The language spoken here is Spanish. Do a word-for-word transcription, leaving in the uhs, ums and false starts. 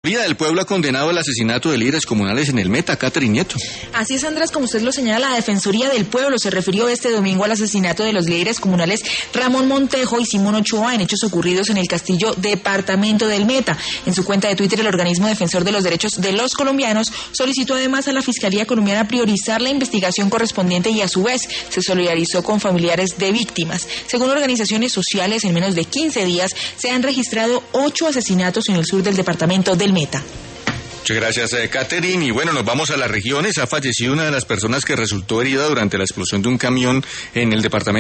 Vida del Pueblo ha condenado el asesinato de líderes comunales en el Meta, Catherine Nieto. Así es, Andrés, como usted lo señala, la Defensoría del Pueblo se refirió este domingo al asesinato de los líderes comunales Ramón Montejo y Simón Ochoa en hechos ocurridos en el Castillo, departamento del Meta. En su cuenta de Twitter, el organismo defensor de los derechos de los colombianos solicitó además a la Fiscalía colombiana priorizar la investigación correspondiente y a su vez se solidarizó con familiares de víctimas. Según organizaciones sociales, en menos de quince días se han registrado ocho asesinatos en el sur del departamento del Meta. Muchas gracias, eh, Catherine. Y bueno, nos vamos a las regiones. Ha fallecido una de las personas que resultó herida durante la explosión de un camión en el departamento